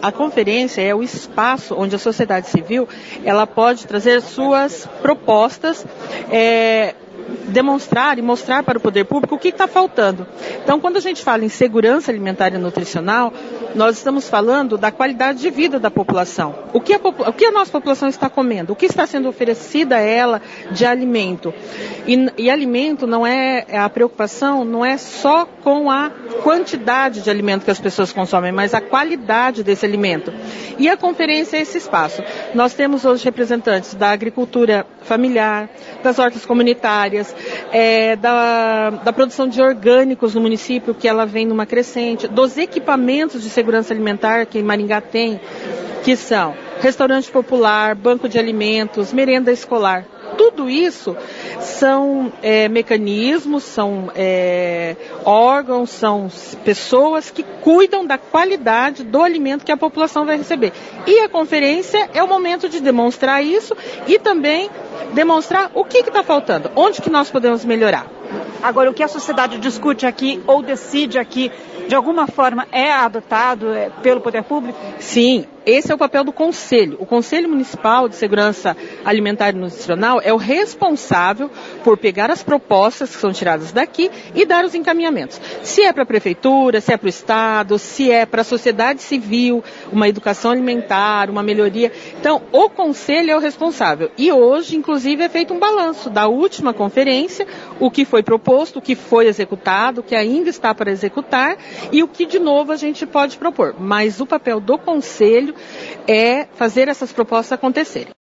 A conferência é o espaço onde a sociedade civil ela pode trazer suas propostas, demonstrar e mostrar para o poder público o que está faltando. Então, quando a gente fala em segurança alimentar e nutricional, nós estamos falando da qualidade de vida da população. O que a nossa população está comendo? O que está sendo oferecido a ela de alimento? E alimento não a preocupação não é só com a quantidade de alimento que as pessoas consomem, mas a qualidade desse alimento. E a conferência é esse espaço. Nós temos hoje representantes da agricultura familiar, das hortas comunitárias, da produção de orgânicos no município, que ela vem numa crescente, dos equipamentos de segurança alimentar que em Maringá tem, que são restaurante popular, banco de alimentos, merenda escolar. Tudo isso são mecanismos, são órgãos, são pessoas que cuidam da qualidade do alimento que a população vai receber. E a conferência é o momento de demonstrar isso e também demonstrar o que está faltando, onde que nós podemos melhorar. Agora, o que a sociedade discute aqui ou decide aqui, de alguma forma é adotado pelo poder público? Sim, esse é o papel do Conselho. O Conselho Municipal de Segurança Alimentar e Nutricional é o responsável por pegar as propostas que são tiradas daqui e dar os encaminhamentos. Se é para a Prefeitura, se é para o Estado, se é para a sociedade civil, uma educação alimentar, uma melhoria. Então, o Conselho é o responsável. E hoje, inclusive, é feito um balanço da última conferência, o que foi proposto, o que foi executado, o que ainda está para executar e o que, de novo, a gente pode propor. Mas o papel do Conselho é fazer essas propostas acontecerem.